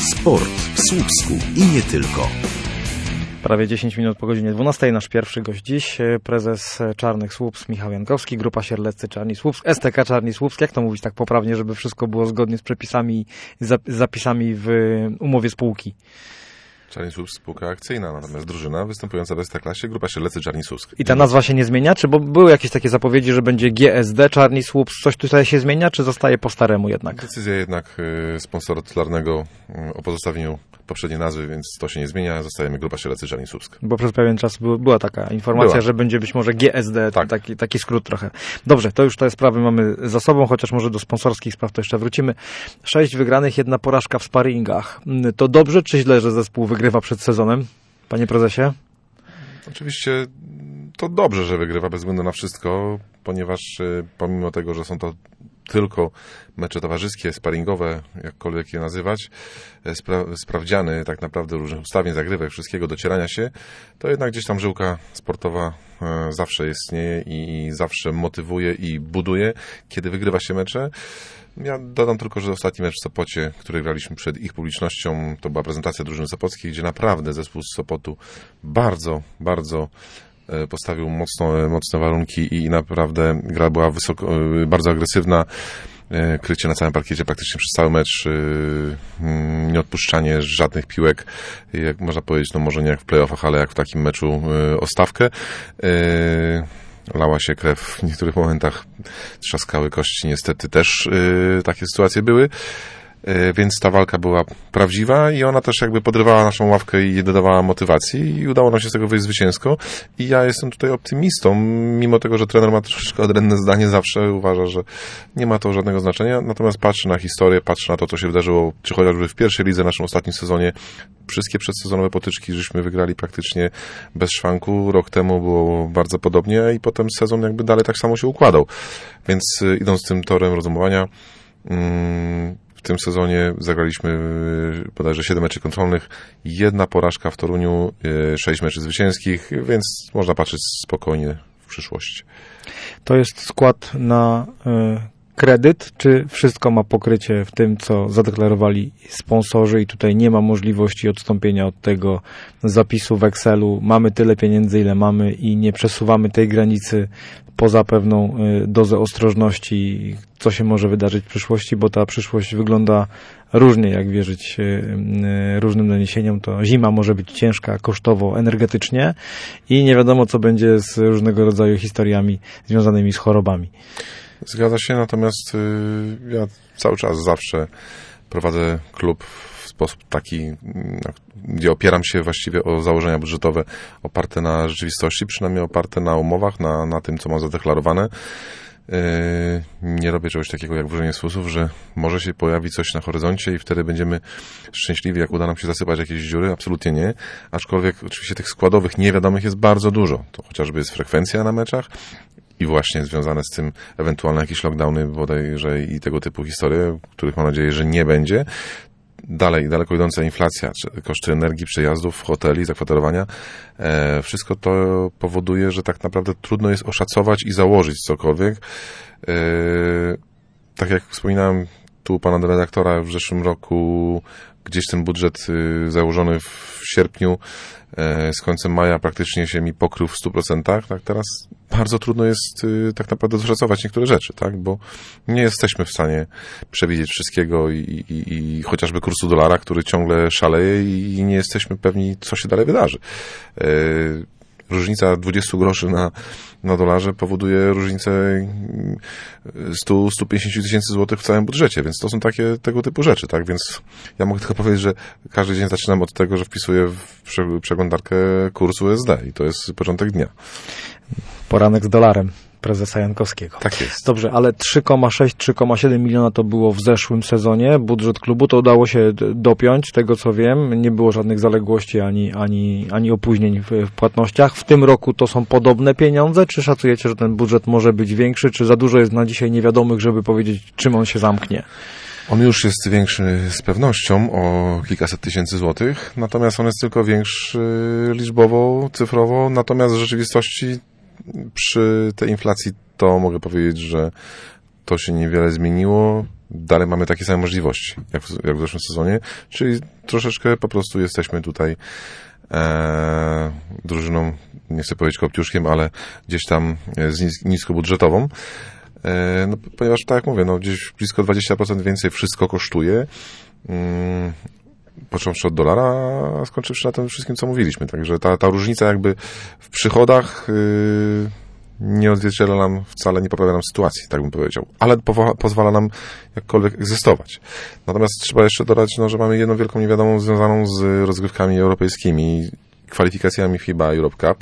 Sport w Słupsku i nie tylko. Prawie 10 minut po godzinie 12. Nasz pierwszy gość dziś, prezes Czarnych Słupsk Michał Jankowski, Grupa Sierleccy Czarni Słupsk, STK Czarni Słupsk. Jak to mówić tak poprawnie, żeby wszystko było zgodnie z przepisami, zapisami w umowie spółki? Czarni Słupsk spółka akcyjna, natomiast drużyna występująca w Ekstraklasie, Grupa Sierleccy Czarni Słupsk. I ta nazwa się nie zmienia? Czy bo były jakieś takie zapowiedzi, że będzie GSD Czarni Słupsk? Coś tutaj się zmienia, czy zostaje po staremu jednak? Decyzja jednak sponsora tytularnego o pozostawieniu poprzedniej nazwy, więc to się nie zmienia. Zostajemy Grupa Sierleccy Czarni Słupsk. Bo przez pewien czas była taka informacja, że będzie być może GSD, tak. taki skrót trochę. Dobrze, to już te sprawy mamy za sobą, chociaż może do sponsorskich spraw to jeszcze wrócimy. 6 wygranych, 1 porażka w sparingach. To dobrze czy źle, że zespół wygrywa przed sezonem, panie prezesie? Oczywiście to dobrze, że wygrywa bez względu na wszystko, ponieważ pomimo tego, że są to tylko mecze towarzyskie, sparingowe, jakkolwiek je nazywać, sprawdziany tak naprawdę różnych ustawień, zagrywek, wszystkiego, docierania się, to jednak gdzieś tam żyłka sportowa zawsze istnieje i zawsze motywuje i buduje, kiedy wygrywa się mecze. Ja dodam tylko, że ostatni mecz w Sopocie, który graliśmy przed ich publicznością, to była prezentacja drużyny sopockiej, gdzie naprawdę zespół z Sopotu bardzo postawił mocne warunki i naprawdę gra była bardzo agresywna. Krycie na całym parkiecie praktycznie przez cały mecz, nieodpuszczanie żadnych piłek, jak można powiedzieć, no może nie jak w playoffach, ale jak w takim meczu o stawkę. Lała się krew w niektórych momentach, trzaskały kości, niestety też takie sytuacje były. Więc ta walka była prawdziwa i ona też jakby podrywała naszą ławkę i dodawała motywacji i udało nam się z tego wyjść zwycięsko. I ja jestem tutaj optymistą, mimo tego, że trener ma troszeczkę odrębne zdanie, zawsze uważa, że nie ma to żadnego znaczenia. Natomiast patrzy na historię, patrzy na to, co się wydarzyło, czy chociażby w pierwszej lidze, w naszym ostatnim sezonie. Wszystkie przedsezonowe potyczki żeśmy wygrali praktycznie bez szwanku. Rok temu było bardzo podobnie i potem sezon jakby dalej tak samo się układał. Więc idąc tym torem rozumowania, w tym sezonie zagraliśmy bodajże 7 meczy kontrolnych, 1 porażka w Toruniu, 6 meczy zwycięskich, więc można patrzeć spokojnie w przyszłość. To jest skład na kredyt, czy wszystko ma pokrycie w tym, co zadeklarowali sponsorzy i tutaj nie ma możliwości odstąpienia od tego zapisu w Excelu? Mamy tyle pieniędzy, ile mamy i nie przesuwamy tej granicy poza pewną dozę ostrożności, co się może wydarzyć w przyszłości, bo ta przyszłość wygląda różnie, jak wierzyć różnym doniesieniom. To zima może być ciężka kosztowo, energetycznie i nie wiadomo, co będzie z różnego rodzaju historiami związanymi z chorobami. Zgadza się, natomiast ja cały czas zawsze prowadzę klub w sposób taki, gdzie opieram się właściwie o założenia budżetowe oparte na rzeczywistości, przynajmniej oparte na umowach, na tym, co mam zadeklarowane. Nie robię czegoś takiego jak wróżenie z fusów, że może się pojawi coś na horyzoncie i wtedy będziemy szczęśliwi, jak uda nam się zasypać jakieś dziury. Absolutnie nie. Aczkolwiek oczywiście tych składowych niewiadomych jest bardzo dużo. To chociażby jest frekwencja na meczach i właśnie związane z tym ewentualne jakieś lockdowny bodajże i tego typu historie, których mam nadzieję, że nie będzie. Dalej, daleko idąca inflacja, koszty energii, przejazdów, hoteli, zakwaterowania. Wszystko to powoduje, że tak naprawdę trudno jest oszacować i założyć cokolwiek. Tak jak wspominałem tu u pana redaktora w zeszłym roku, gdzieś ten budżet założony w sierpniu z końcem maja praktycznie się mi pokrył w 100%. Tak teraz bardzo trudno jest tak naprawdę doszacować niektóre rzeczy, tak? Bo nie jesteśmy w stanie przewidzieć wszystkiego i chociażby kursu dolara, który ciągle szaleje i nie jesteśmy pewni, co się dalej wydarzy. Różnica 20 groszy na dolarze powoduje różnicę 100-150 tysięcy złotych w całym budżecie, więc to są tego typu rzeczy, tak? Więc ja mogę tylko powiedzieć, że każdy dzień zaczynam od tego, że wpisuję w przeglądarkę kurs USD i to jest początek dnia. Poranek z dolarem prezesa Jankowskiego. Tak jest. Dobrze, ale 3,6-3,7 miliona to było w zeszłym sezonie. Budżet klubu to udało się dopiąć, z tego co wiem. Nie było żadnych zaległości ani opóźnień w płatnościach. W tym roku to są podobne pieniądze? Czy szacujecie, że ten budżet może być większy? Czy za dużo jest na dzisiaj niewiadomych, żeby powiedzieć, czym on się zamknie? On już jest większy z pewnością o kilkaset tysięcy złotych, natomiast on jest tylko większy liczbowo, cyfrowo, natomiast w rzeczywistości przy tej inflacji to mogę powiedzieć, że to się niewiele zmieniło. dalej mamy takie same możliwości, jak w zeszłym sezonie, czyli troszeczkę po prostu jesteśmy tutaj drużyną, nie chcę powiedzieć kopciuszkiem, ale gdzieś tam niskobudżetową, no, ponieważ tak jak mówię, no, gdzieś blisko 20% więcej wszystko kosztuje, począwszy od dolara, a skończywszy na tym wszystkim, co mówiliśmy. Także ta różnica jakby w przychodach nie odzwierciedla nam wcale, nie poprawia nam sytuacji, tak bym powiedział. Ale pozwala nam jakkolwiek egzystować. Natomiast trzeba jeszcze dodać, no, że mamy jedną wielką niewiadomą związaną z rozgrywkami europejskimi, kwalifikacjami FIBA Europe Cup.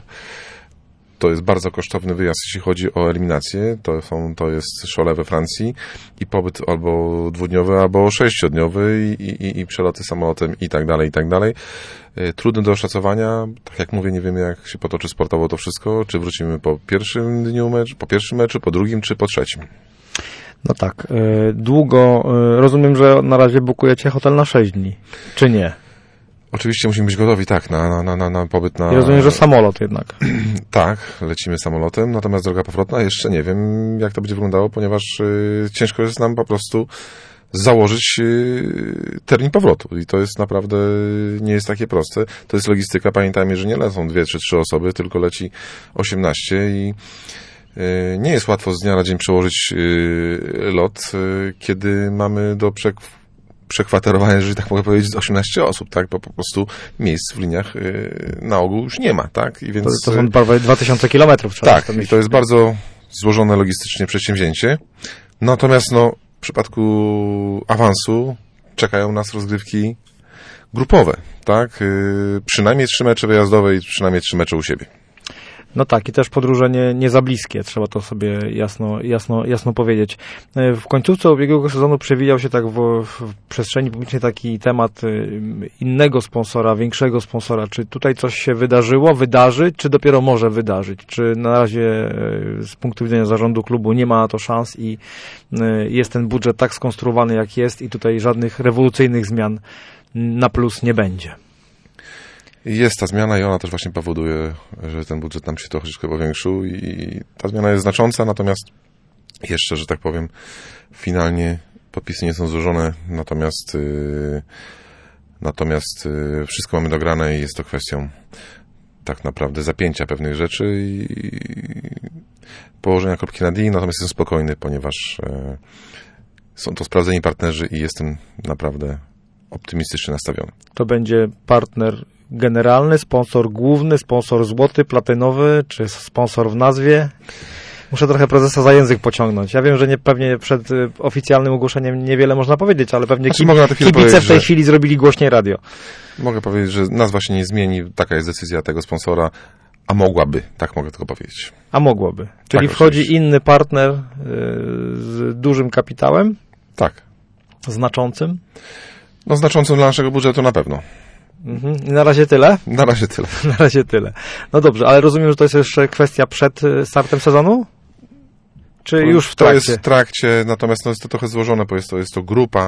To jest bardzo kosztowny wyjazd, jeśli chodzi o eliminację. To jest Cholet we Francji i pobyt albo dwudniowy, albo 6-dniowy i przeloty samolotem i tak dalej, i tak dalej. Trudny do oszacowania. Tak jak mówię, nie wiemy, jak się potoczy sportowo to wszystko. Czy wrócimy po pierwszym dniu po pierwszym meczu, po drugim, czy po trzecim. No tak. Długo, rozumiem, że na razie bukujecie hotel na 6 dni, czy nie? Oczywiście musimy być gotowi, tak, na pobyt na... Ja rozumiem, że samolot jednak. Tak, lecimy samolotem, natomiast droga powrotna jeszcze nie wiem, jak to będzie wyglądało, ponieważ ciężko jest nam po prostu założyć termin powrotu i to jest naprawdę, nie jest takie proste. To jest logistyka, pamiętajmy, że nie lecą 2, 3 osoby, tylko leci 18 i nie jest łatwo z dnia na dzień przełożyć lot, kiedy mamy do przekwaterowania, jeżeli tak mogę powiedzieć, 18 osób, tak? Bo po prostu miejsc w liniach na ogół już nie ma, tak? I więc, to są prawie 2000 kilometrów. Tak, i to jest bardzo złożone logistycznie przedsięwzięcie. Natomiast no, w przypadku awansu czekają nas rozgrywki grupowe, tak? Przynajmniej 3 mecze wyjazdowe i przynajmniej 3 mecze u siebie. No tak, i też podróże nie za bliskie, trzeba to sobie jasno powiedzieć. W końcówce ubiegłego sezonu przewijał się tak w przestrzeni publicznej taki temat innego sponsora, większego sponsora. Czy tutaj coś się wydarzy, czy dopiero może wydarzyć? Czy na razie z punktu widzenia zarządu klubu nie ma na to szans i jest ten budżet tak skonstruowany, jak jest i tutaj żadnych rewolucyjnych zmian na plus nie będzie? Jest ta zmiana i ona też właśnie powoduje, że ten budżet nam się troszeczkę powiększył i ta zmiana jest znacząca, natomiast jeszcze, że tak powiem, finalnie podpisy nie są złożone, natomiast wszystko mamy dograne i jest to kwestią tak naprawdę zapięcia pewnych rzeczy i położenia kropki nad i, natomiast jestem spokojny, ponieważ są to sprawdzeni partnerzy i jestem naprawdę optymistycznie nastawiony. To będzie partner generalny, sponsor główny, sponsor złoty, platynowy, czy sponsor w nazwie? Muszę trochę prezesa za język pociągnąć. Ja wiem, że pewnie przed oficjalnym ogłoszeniem niewiele można powiedzieć, ale pewnie kibice w tej chwili zrobili głośniej radio. Mogę powiedzieć, że nazwa się nie zmieni. Taka jest decyzja tego sponsora, a mogłaby. Tak mogę tylko powiedzieć. A mogłaby. Czyli tak, wchodzi inny partner z dużym kapitałem? Tak. Znaczącym? No znaczącym dla naszego budżetu na pewno. Na razie tyle? Na razie tyle. Na razie tyle. No dobrze, ale rozumiem, że to jest jeszcze kwestia przed startem sezonu? Czy już w trakcie? To jest w trakcie, natomiast no jest to trochę złożone, bo jest to grupa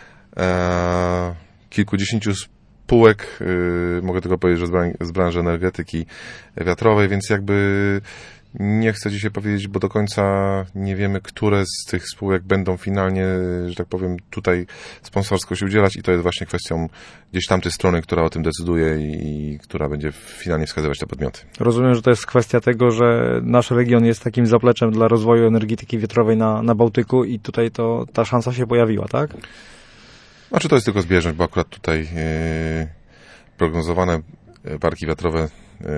kilkudziesięciu spółek, mogę tylko powiedzieć, że z branży energetyki wiatrowej, więc jakby nie chcę dzisiaj powiedzieć, bo do końca nie wiemy, które z tych spółek będą finalnie, że tak powiem, tutaj sponsorsko się udzielać i to jest właśnie kwestią gdzieś tamtej strony, która o tym decyduje i która będzie finalnie wskazywać te podmioty. Rozumiem, że to jest kwestia tego, że nasz region jest takim zapleczem dla rozwoju energetyki wiatrowej na Bałtyku i tutaj ta szansa się pojawiła, tak? Znaczy to jest tylko zbieżność, bo akurat tutaj prognozowane parki wiatrowe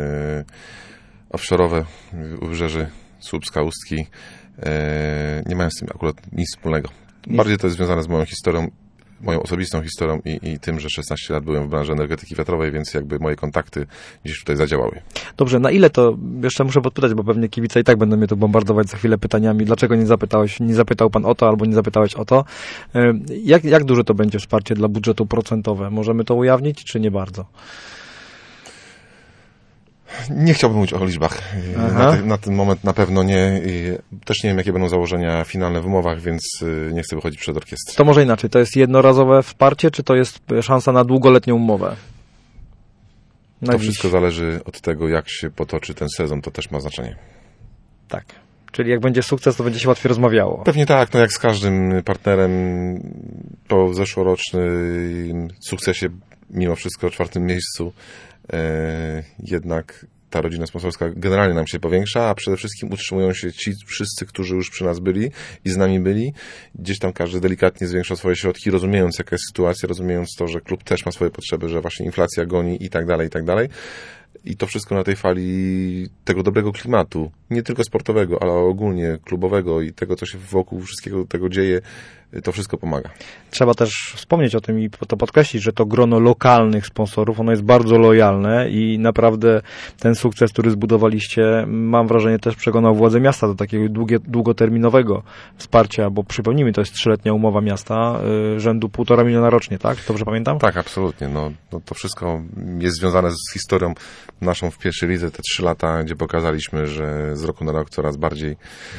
offshore'owe u wybrzeży Słupska, Ustki nie mają z tym akurat nic wspólnego. Bardziej to jest związane z moją historią, moją osobistą historią i tym, że 16 lat byłem w branży energetyki wiatrowej, więc jakby moje kontakty gdzieś tutaj zadziałały. Dobrze, na ile to, jeszcze muszę podpytać, bo pewnie kibice i tak będą mnie tu bombardować za chwilę pytaniami, dlaczego nie zapytał pan o to, albo nie zapytałeś o to. Jak duże to będzie wsparcie dla budżetu procentowe? Możemy to ujawnić, czy nie bardzo? Nie chciałbym mówić o liczbach. Na ten moment na pewno nie. Też nie wiem, jakie będą założenia finalne w umowach, więc nie chcę wychodzić przed orkiestrę. To może inaczej. To jest jednorazowe wsparcie, czy to jest szansa na długoletnią umowę? To wszystko zależy od tego, jak się potoczy ten sezon. To też ma znaczenie. Tak. Czyli jak będzie sukces, to będzie się łatwiej rozmawiało. Pewnie tak, no jak z każdym partnerem po zeszłorocznym sukcesie, mimo wszystko 4. miejscu, jednak ta rodzina sponsorska generalnie nam się powiększa, a przede wszystkim utrzymują się ci wszyscy, którzy już przy nas byli i z nami byli. Gdzieś tam każdy delikatnie zwiększa swoje środki, rozumiejąc jaka jest sytuacja, rozumiejąc to, że klub też ma swoje potrzeby, że właśnie inflacja goni i tak dalej, i tak dalej. I to wszystko na tej fali tego dobrego klimatu, nie tylko sportowego, ale ogólnie klubowego i tego, co się wokół wszystkiego tego dzieje, to wszystko pomaga. Trzeba też wspomnieć o tym i to podkreślić, że to grono lokalnych sponsorów, ono jest bardzo lojalne i naprawdę ten sukces, który zbudowaliście, mam wrażenie, też przekonał władze miasta do takiego długoterminowego wsparcia, bo przypomnijmy, to jest 3-letnia umowa miasta, rzędu 1,5 miliona rocznie, tak? Dobrze pamiętam? Tak, absolutnie. No, to wszystko jest związane z historią naszą w pierwszej lidze, te 3 lata, gdzie pokazaliśmy, że z roku na rok coraz bardziej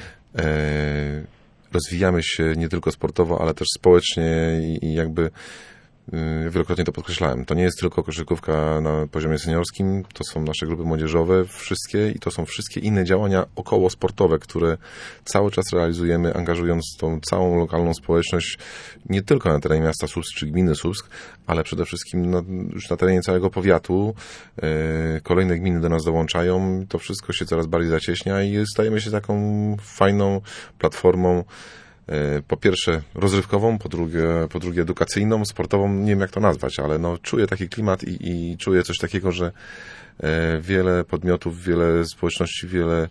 rozwijamy się nie tylko sportowo, ale też społecznie i jakby wielokrotnie to podkreślałem. To nie jest tylko koszykówka na poziomie seniorskim, to są nasze grupy młodzieżowe wszystkie i to są wszystkie inne działania okołosportowe, które cały czas realizujemy, angażując tą całą lokalną społeczność nie tylko na terenie miasta Słupsk czy gminy Słupsk, ale przede wszystkim już na terenie całego powiatu. Kolejne gminy do nas dołączają, to wszystko się coraz bardziej zacieśnia i stajemy się taką fajną platformą, po pierwsze rozrywkową, po drugie edukacyjną, sportową, nie wiem jak to nazwać, ale no czuję taki klimat i czuję coś takiego, że wiele podmiotów, wiele społeczności, wiele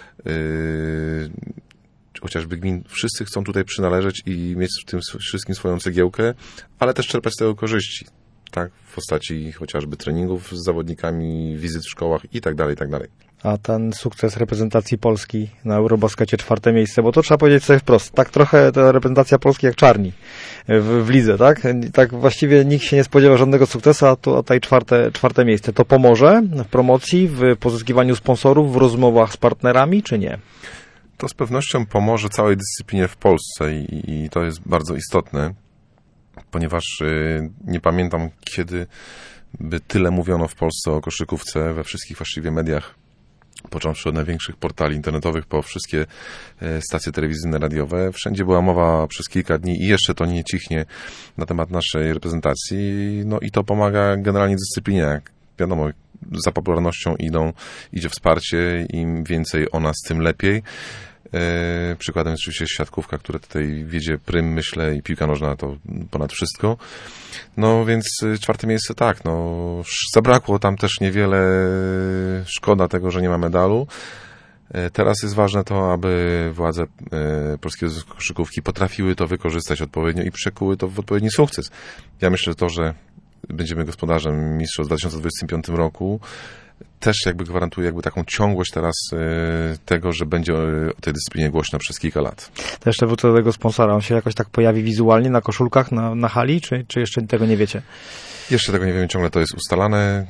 chociażby gmin, wszyscy chcą tutaj przynależeć i mieć w tym wszystkim swoją cegiełkę, ale też czerpać z tego korzyści, tak, w postaci chociażby treningów z zawodnikami, wizyt w szkołach i tak dalej, i tak dalej. A ten sukces reprezentacji Polski na Eurobaskecie 4. miejsce, bo to trzeba powiedzieć sobie wprost, tak trochę ta reprezentacja Polski jak czarni w lidze, tak? Tak właściwie nikt się nie spodziewa żadnego sukcesu, a tutaj 4. miejsce. To pomoże w promocji, w pozyskiwaniu sponsorów, w rozmowach z partnerami, czy nie? To z pewnością pomoże całej dyscyplinie w Polsce i to jest bardzo istotne, ponieważ nie pamiętam, kiedy by tyle mówiono w Polsce o koszykówce we wszystkich właściwie mediach, począwszy od największych portali internetowych po wszystkie stacje telewizyjne, radiowe. Wszędzie była mowa przez kilka dni i jeszcze to nie cichnie na temat naszej reprezentacji. No i to pomaga generalnie dyscyplinie. Jak wiadomo, za popularnością idzie wsparcie. Im więcej o nas, tym lepiej. Przykładem jest oczywiście siatkówka, która tutaj wiedzie prym, myślę, i piłka nożna to ponad wszystko. No więc 4. miejsce tak, no zabrakło tam też niewiele, szkoda tego, że nie ma medalu. Teraz jest ważne to, aby władze polskiej koszykówki potrafiły to wykorzystać odpowiednio i przekuły to w odpowiedni sukces. Ja myślę, że to, że będziemy gospodarzem mistrzostw w 2025 roku, też jakby gwarantuje jakby taką ciągłość teraz tego, że będzie o tej dyscyplinie głośno przez kilka lat. To jeszcze wrócę do tego sponsora. On się jakoś tak pojawi wizualnie na koszulkach, na hali, czy jeszcze tego nie wiecie? Jeszcze tego nie wiemy, ciągle to jest ustalane.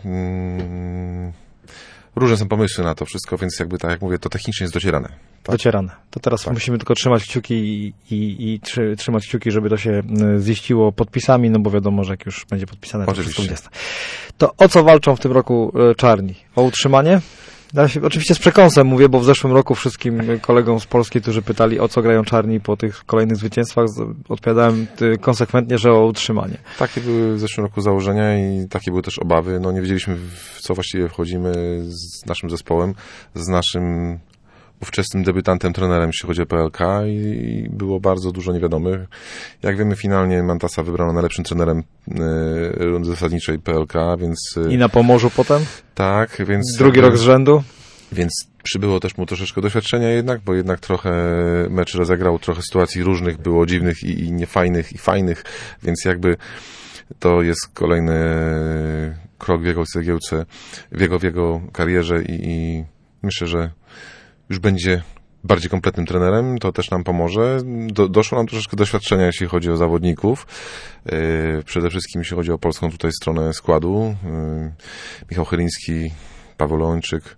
Różne są pomysły na to wszystko, więc jakby tak jak mówię, to technicznie jest docierane. Tak? Docierane. To teraz musimy tylko trzymać kciuki i trzymać kciuki, żeby to się ziściło podpisami, no bo wiadomo, że jak już będzie podpisane, to wszystko będzie. To o co walczą w tym roku czarni? O utrzymanie? Ja się, oczywiście z przekąsem mówię, bo w zeszłym roku wszystkim kolegom z Polski, którzy pytali, o co grają czarni po tych kolejnych zwycięstwach, odpowiadałem konsekwentnie, że o utrzymanie. Takie były w zeszłym roku założenia i takie były też obawy. No nie wiedzieliśmy, w co właściwie wchodzimy z naszym zespołem, z naszym ówczesnym debiutantem, trenerem, jeśli chodzi o PLK i było bardzo dużo niewiadomych. Jak wiemy, finalnie Mantasa wybrano najlepszym trenerem rundy zasadniczej PLK, więc... I na Pomorzu potem? Tak, więc... Drugi rok z rzędu? Więc przybyło też mu troszeczkę doświadczenia jednak, bo jednak trochę mecz rozegrał, trochę sytuacji różnych było, dziwnych i niefajnych, i fajnych, więc jakby to jest kolejny krok w jego cegiełce, w jego karierze i myślę, że już będzie bardziej kompletnym trenerem, to też nam pomoże. Doszło nam troszeczkę doświadczenia, jeśli chodzi o zawodników. Przede wszystkim, jeśli chodzi o polską tutaj stronę składu. Michał Chyliński, Paweł Lończyk,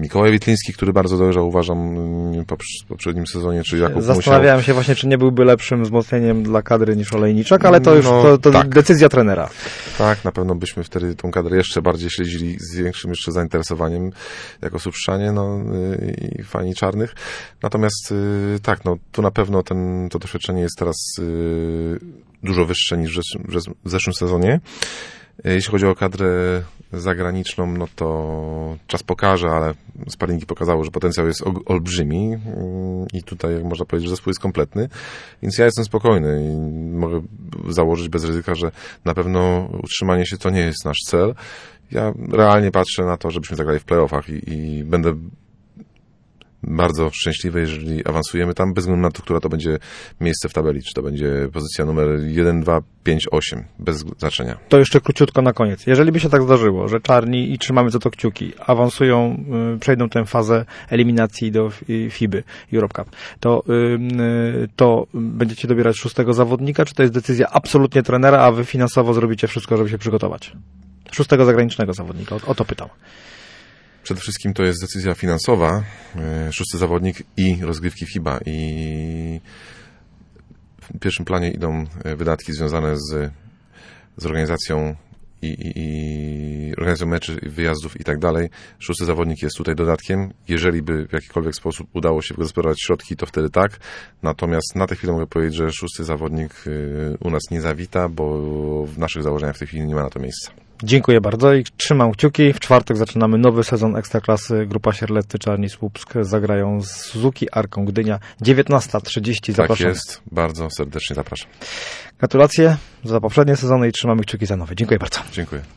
Mikołaj Witliński, który bardzo dojrzał, uważam, w poprzednim sezonie, czy Jakub Musiał. Zastanawiałem się właśnie, czy nie byłby lepszym wzmocnieniem dla kadry niż Olejniczak, ale to już to tak. decyzja trenera. Tak, na pewno byśmy wtedy tą kadrę jeszcze bardziej śledzili z większym jeszcze zainteresowaniem jako Supszczanie, i fani czarnych. Natomiast tak, tu na pewno to doświadczenie jest teraz dużo wyższe niż w zeszłym sezonie. Jeśli chodzi o kadrę zagraniczną, to czas pokaże, ale sparingi pokazało, że potencjał jest olbrzymi i tutaj, jak można powiedzieć, że zespół jest kompletny, więc ja jestem spokojny i mogę założyć bez ryzyka, że na pewno utrzymanie się to nie jest nasz cel. Ja realnie patrzę na to, żebyśmy zagrali w play-offach i będę bardzo szczęśliwy, jeżeli awansujemy tam, bez względu na to, która to będzie miejsce w tabeli, czy to będzie pozycja numer 1, 2, 5, 8, bez znaczenia. To jeszcze króciutko na koniec. Jeżeli by się tak zdarzyło, że czarni, i trzymamy za to kciuki, awansują, przejdą tę fazę eliminacji do FIBY, Europe Cup, to będziecie dobierać 6. zawodnika, czy to jest decyzja absolutnie trenera, a wy finansowo zrobicie wszystko, żeby się przygotować? 6. zagranicznego zawodnika, o to pytam. Przede wszystkim to jest decyzja finansowa, 6. zawodnik i rozgrywki FIBA, i w pierwszym planie idą wydatki związane z organizacją i organizacją meczy, wyjazdów i tak dalej. 6. zawodnik jest tutaj dodatkiem. Jeżeli by w jakikolwiek sposób udało się wygospodarować środki, to wtedy tak. Natomiast na tę chwilę mogę powiedzieć, że 6. zawodnik u nas nie zawita, bo w naszych założeniach w tej chwili nie ma na to miejsca. Dziękuję bardzo i trzymam kciuki. W czwartek zaczynamy nowy sezon Ekstraklasy. Grupa Sierleccy Czarni Słupsk zagrają z Suzuki Arką Gdynia. 19:30. Zapraszam. Tak jest. Bardzo serdecznie zapraszam. Gratulacje za poprzednie sezony i trzymamy kciuki za nowe. Dziękuję bardzo. Dziękuję.